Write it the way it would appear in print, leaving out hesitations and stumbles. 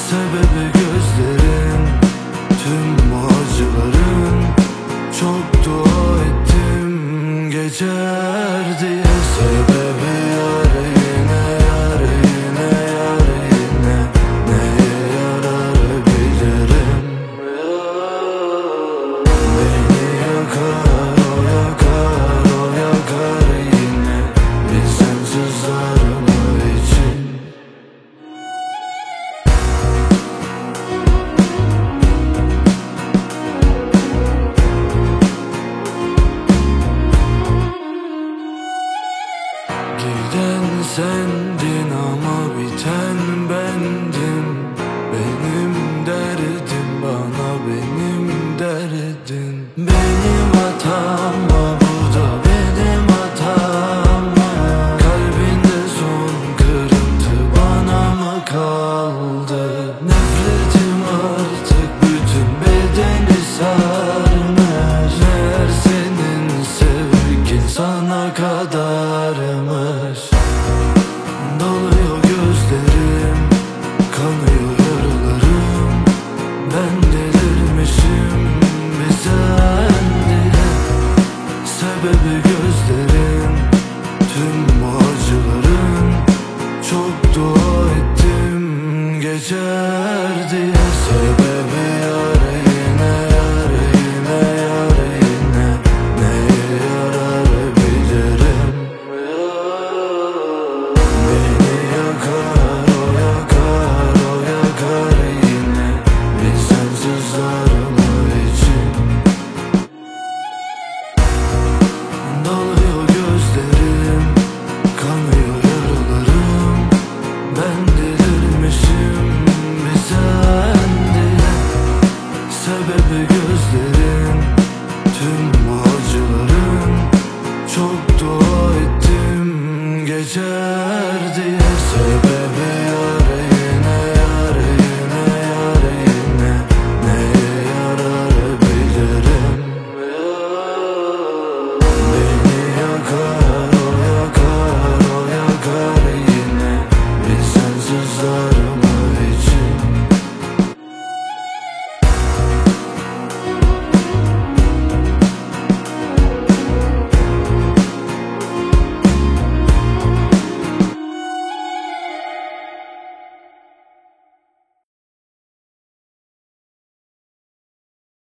Sebebi gözlerin, tüm bu acıların. Çok dua ettim geçer diye. Sebebi yar yine, yar yine, yar yine. Neye yarar bilirim. Beni yakar, o yakar, o yakar yine. Bir sensiz arama için. Giden sendin ama biten bendim. Benim derdim bana, benim derdim. Benim hatam mı bu da, benim hatam mı? Kalbinde son kırıntı bana mı kaldı? Nefretim artık bütün bedeni sarmış. Meğer senin sevgin sana kadarmış. Doluyor gözlerim, kanıyor yaralarım. Ben delirmişim bir sen diye. Sebebi gözlerin, tüm bu acıların. Çok dua ettim geçer diye. Sebebi